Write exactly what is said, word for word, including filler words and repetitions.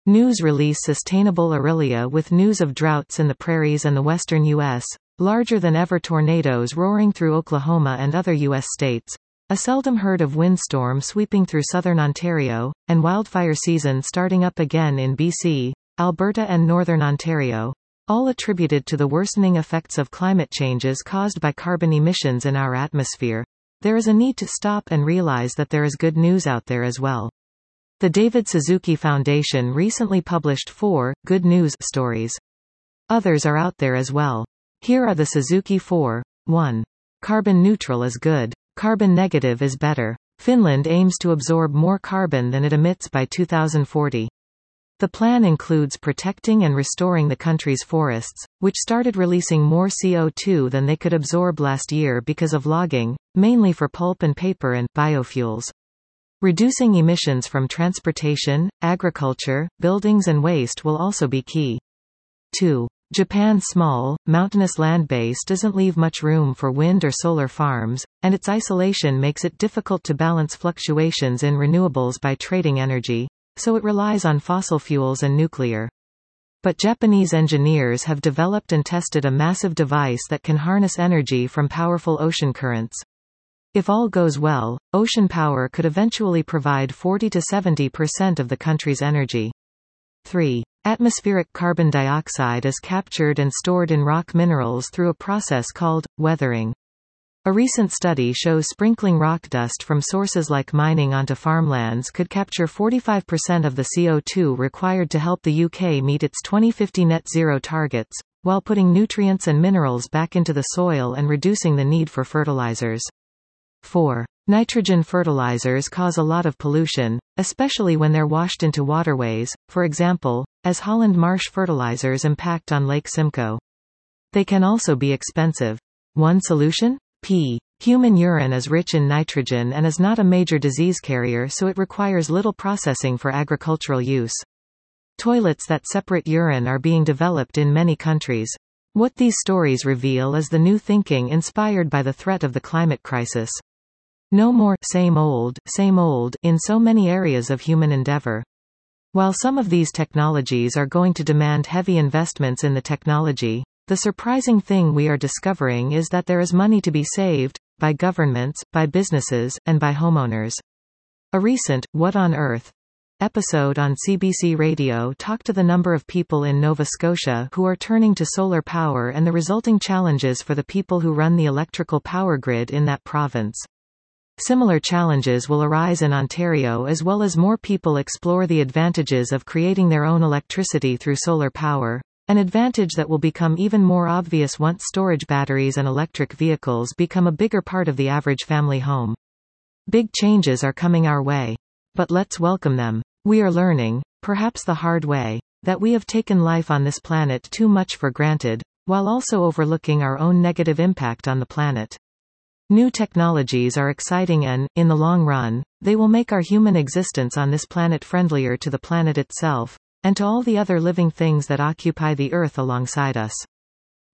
News release Sustainable Aurelia with news of droughts in the prairies and the western U S, larger-than-ever tornadoes roaring through Oklahoma and other U S states, a seldom heard of windstorm sweeping through southern Ontario, and wildfire season starting up again in B C, Alberta and northern Ontario, all attributed to the worsening effects of climate changes caused by carbon emissions in our atmosphere. There is a need to stop and realize that there is good news out there as well. The David Suzuki Foundation recently published four good news stories. Others are out there as well. Here are the Suzuki four. one. Carbon neutral is good. Carbon negative is better. Finland aims to absorb more carbon than it emits by two thousand forty. The plan includes protecting and restoring the country's forests, which started releasing more C O two than they could absorb last year because of logging, mainly for pulp and paper and biofuels. Reducing emissions from transportation, agriculture, buildings and waste will also be key. two. Japan's small, mountainous land base doesn't leave much room for wind or solar farms, and its isolation makes it difficult to balance fluctuations in renewables by trading energy, so it relies on fossil fuels and nuclear. But Japanese engineers have developed and tested a massive device that can harness energy from powerful ocean currents. If all goes well, ocean power could eventually provide forty to seventy percent of the country's energy. three. Atmospheric carbon dioxide is captured and stored in rock minerals through a process called weathering. A recent study shows sprinkling rock dust from sources like mining onto farmlands could capture forty-five percent of the C O two required to help the U K meet its twenty fifty net zero targets, while putting nutrients and minerals back into the soil and reducing the need for fertilizers. four. Nitrogen fertilizers cause a lot of pollution, especially when they're washed into waterways, for example, as Holland Marsh fertilizers impact on Lake Simcoe. They can also be expensive. One solution? P. Human urine is rich in nitrogen and is not a major disease carrier, so it requires little processing for agricultural use. Toilets that separate urine are being developed in many countries. What these stories reveal is the new thinking inspired by the threat of the climate crisis. No more same old, same old in so many areas of human endeavor. While some of these technologies are going to demand heavy investments in the technology, the surprising thing we are discovering is that there is money to be saved, by governments, by businesses, and by homeowners. A recent, What on Earth? Episode on C B C Radio talked to the number of people in Nova Scotia who are turning to solar power and the resulting challenges for the people who run the electrical power grid in that province. Similar challenges will arise in Ontario as well as more people explore the advantages of creating their own electricity through solar power, an advantage that will become even more obvious once storage batteries and electric vehicles become a bigger part of the average family home. Big changes are coming our way. But let's welcome them. We are learning, perhaps the hard way, that we have taken life on this planet too much for granted, while also overlooking our own negative impact on the planet. New technologies are exciting and, in the long run, they will make our human existence on this planet friendlier to the planet itself, and to all the other living things that occupy the Earth alongside us.